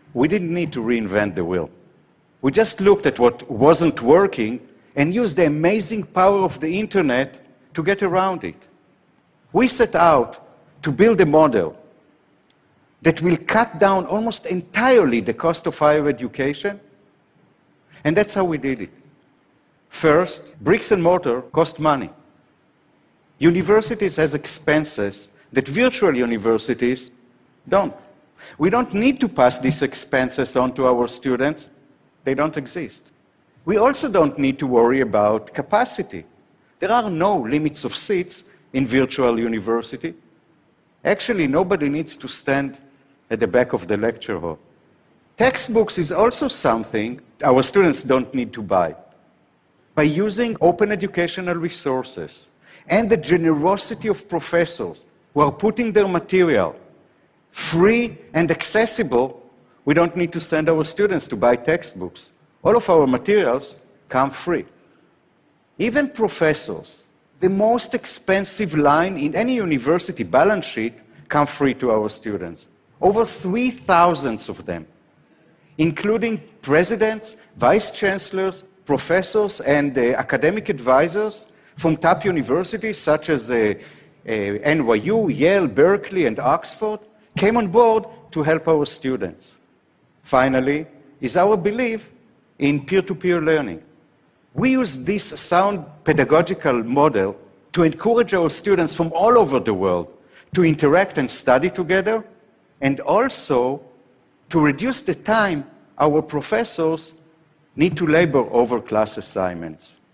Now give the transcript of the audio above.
We didn't need to reinvent the wheel. We just looked at what wasn't working and used the amazing power of the internet to get around it. We set out to build a model that will cut down almost entirely the cost of higher education, and that's how we did it. First, bricks and mortar cost money. Universities have expenses that virtual universities don't. We don't need to pass these expenses on to our students. They don't exist. We also don't need to worry about capacity. There are no limits of seats in virtual university. Actually, nobody needs to stand at the back of the lecture hall. Textbooks is also something our students don't need to buy. By using open educational resources and the generosity of professors who are putting their material free and accessible, we don't need to send our students to buy textbooks. All of our materials come free. Even professors, the most expensive line in any university balance sheet, come free to our students. Over 3,000 of them, including presidents, vice chancellors, professors, and academic advisors from top universities such as NYU, Yale, Berkeley, and Oxford, came on board to help our students. Finally, is our belief in peer-to-peer learning. We use this sound pedagogical model to encourage our students from all over the world to interact and study together, and also to reduce the time our professors need to labor over class assignments.